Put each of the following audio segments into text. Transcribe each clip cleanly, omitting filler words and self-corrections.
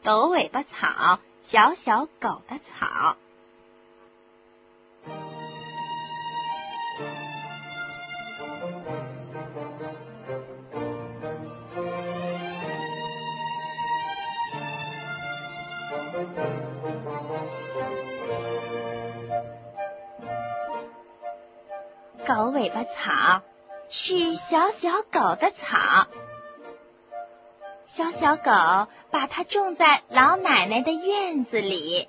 狗尾巴草，小小狗的草。狗尾巴草是小小狗的草，小小狗把它种在老奶奶的院子里。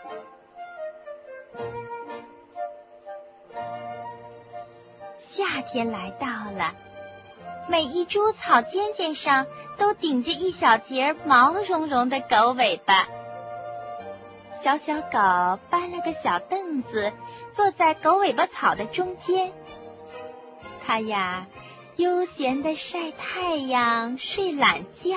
夏天来到了，每一株草尖尖上都顶着一小截毛茸茸的狗尾巴。小小狗搬了个小凳子，坐在狗尾巴草的中间。它呀，悠闲地晒太阳，睡懒觉。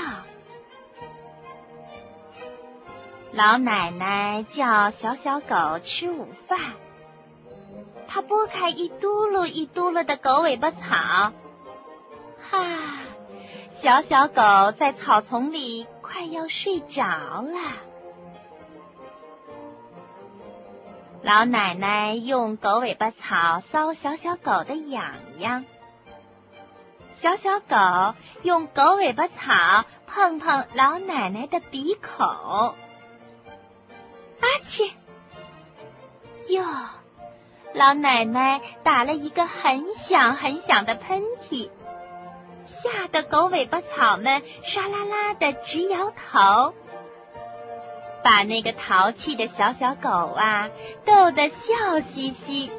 老奶奶叫小小狗吃午饭，它拨开一嘟噜一嘟噜的狗尾巴草，哈，小小狗在草丛里快要睡着了。老奶奶用狗尾巴草搔小小狗的痒痒，小小狗用狗尾巴草碰碰老奶奶的鼻孔。阿嚏！哟，老奶奶打了一个很响很响的喷嚏，吓得狗尾巴草们唰啦啦的直摇头，把那个淘气的小小狗啊逗得笑嘻嘻。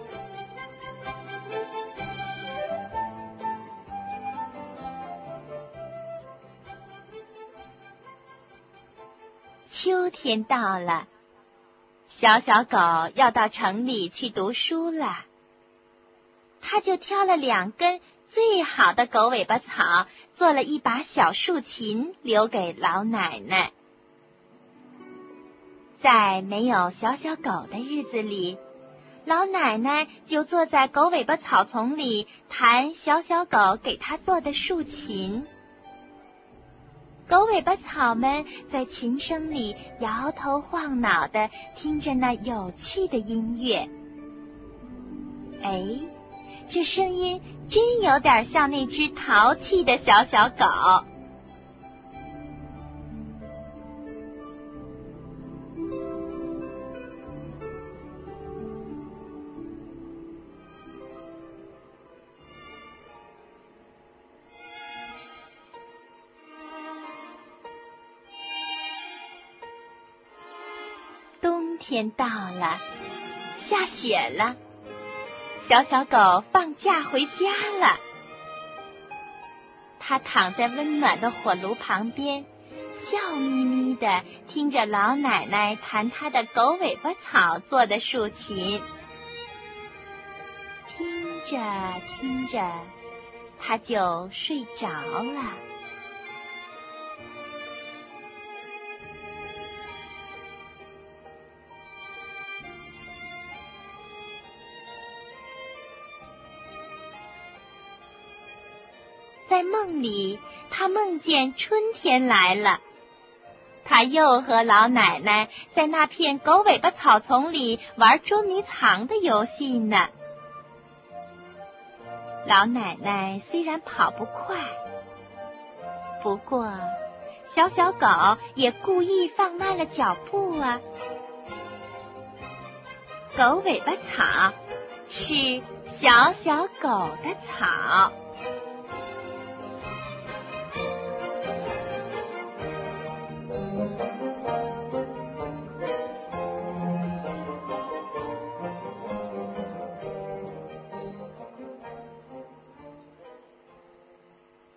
秋天到了，小小狗要到城里去读书了，它就挑了2根最好的狗尾巴草，做了一把小竖琴，留给老奶奶。在没有小小狗的日子里，老奶奶就坐在狗尾巴草丛里弹小小狗给她做的竖琴。狗尾巴草们在琴声里摇头晃脑地听着那有趣的音乐。哎，这声音真有点像那只淘气的小小狗。冬天到了，下雪了，小小狗放假回家了。它躺在温暖的火炉旁边，笑眯眯地听着老奶奶弹她的狗尾巴草做的竖琴。听着听着，它就睡着了。在梦里，他梦见春天来了，他又和老奶奶在那片狗尾巴草丛里玩捉迷藏的游戏呢。老奶奶虽然跑不快，不过小小狗也故意放慢了脚步啊。狗尾巴草是小小狗的草。